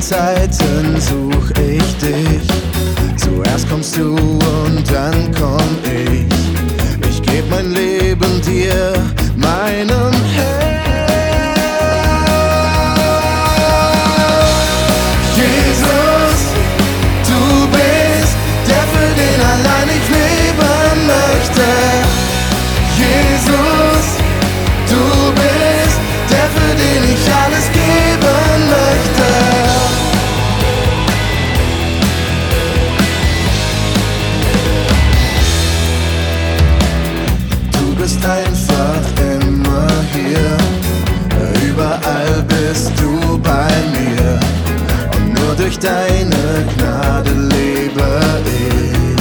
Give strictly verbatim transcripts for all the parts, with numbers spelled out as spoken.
Zeiten such ich dich. Zuerst kommst du und dann komm ich. Ich geb mein Leben dir, meinem Herrn. Jesus, du bist der, für den allein ich leben möchte. Jesus, du bist der, für den ich alles geben möchte. Du bist einfach immer hier, überall bist du bei mir. Und nur durch deine Gnade lebe ich.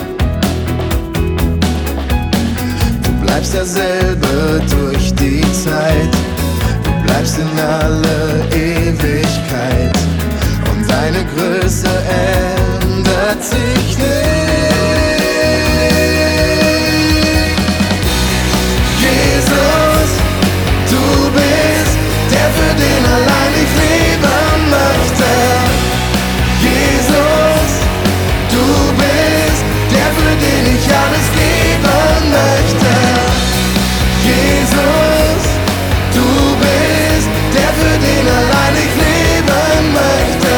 Du bleibst derselbe durch die Zeit. Du bleibst in alle Ewigkeit. Und deine Größe ändert sich nicht. Jesus, du bist der, für den allein ich leben möchte. Jesus, du bist der, für den ich alles geben möchte. Jesus, du bist der, für den allein ich leben möchte.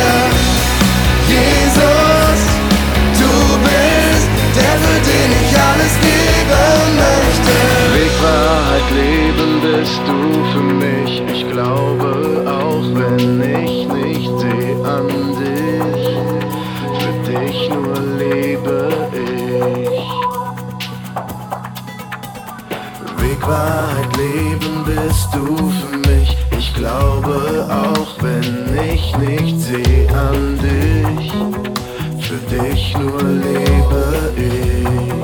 Jesus, du bist der, für den ich alles geben möchte. Weg, Wahrheit, Leben bist du für mich. Ich glaube, auch wenn ich nicht seh an dich, für dich nur lebe ich. Weg, Wahrheit, Leben bist du für mich. Ich glaube, auch wenn ich nicht seh an dich, für dich nur lebe ich.